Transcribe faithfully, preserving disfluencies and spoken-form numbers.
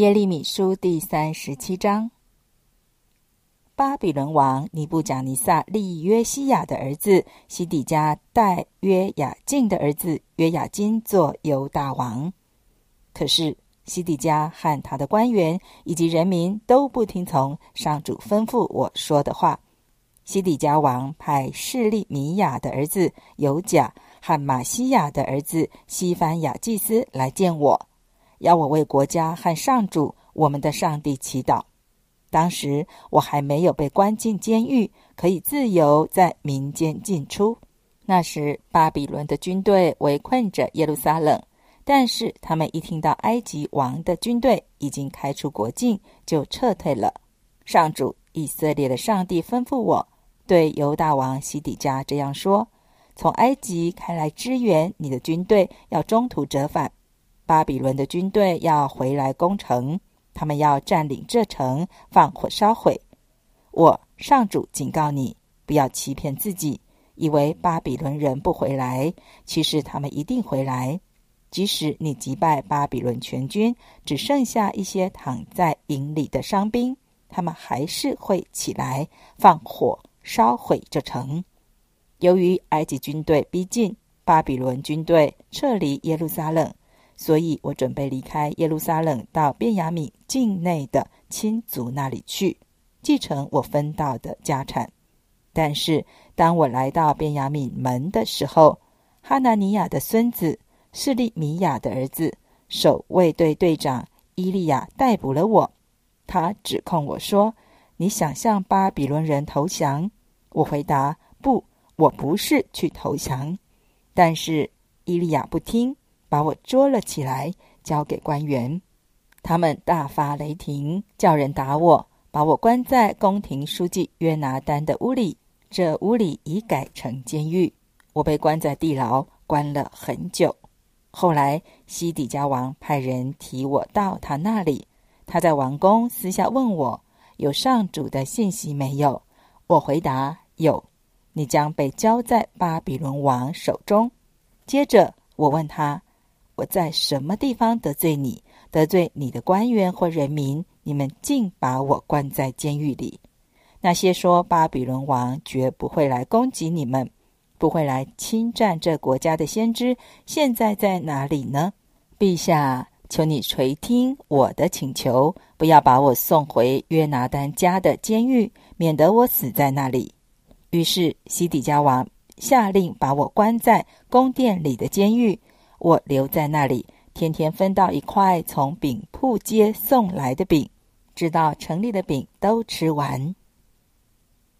耶利米书第三十七章。巴比伦王尼布甲尼撒立约西亚的儿子西底家代约雅敬的儿子约雅金做犹大王。可是西底家和他的官员以及人民都不听从上主吩咐我说的话。西底家王派示利米亚的儿子犹甲和马西亚的儿子西番雅祭司来见我，要我为国家和上主我们的上帝祈祷。当时我还没有被关进监狱，可以自由在民间进出。那时巴比伦的军队围困着耶路撒冷，但是他们一听到埃及王的军队已经开出国境，就撤退了。上主以色列的上帝吩咐我对犹大王西底家这样说：从埃及开来支援你的军队要中途折返，巴比伦的军队要回来攻城，他们要占领这城，放火烧毁。我上主警告你，不要欺骗自己，以为巴比伦人不回来，其实他们一定回来。即使你击败巴比伦全军，只剩下一些躺在营里的伤兵，他们还是会起来放火烧毁这城。由于埃及军队逼近，巴比伦军队撤离耶路撒冷，所以我准备离开耶路撒冷到便雅悯境内的亲族那里去，继承我分到的家产。但是当我来到便雅悯门的时候，哈拿尼亚的孙子示利米亚的儿子守卫队队长伊利亚逮捕了我。他指控我说，你想向巴比伦人投降。我回答，不，我不是去投降。但是伊利亚不听，把我捉了起来，交给官员。他们大发雷霆，叫人打我，把我关在宫廷书记约拿单的屋里，这屋里已改成监狱。我被关在地牢，关了很久。后来西底家王派人提我到他那里，他在王宫私下问我，有上主的信息没有？我回答，有，你将被交在巴比伦王手中。接着我问他，我在什么地方得罪你，得罪你的官员或人民，你们竟把我关在监狱里？那些说巴比伦王绝不会来攻击你们，不会来侵占这国家的先知，现在在哪里呢？陛下，求你垂听我的请求，不要把我送回约拿单家的监狱，免得我死在那里。于是西底家王下令把我关在宫殿里的监狱，我留在那里，天天分到一块从饼铺街送来的饼，直到城里的饼都吃完。